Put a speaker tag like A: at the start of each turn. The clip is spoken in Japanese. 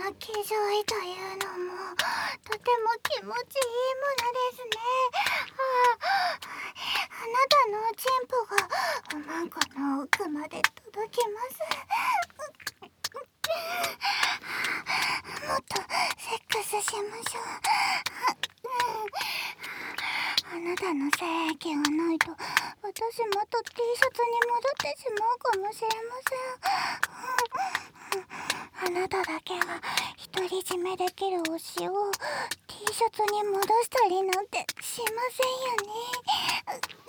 A: の気丈いというのもとても気持ちいいものですね。あなたのチンポがおまんこの奥まで届きます。もっとセックスしましょう。あなたの精液がないと私また T シャツに戻ってしまうかもしれません。あなただけが独り占めできる推しを T シャツに戻したりなんてしませんよね。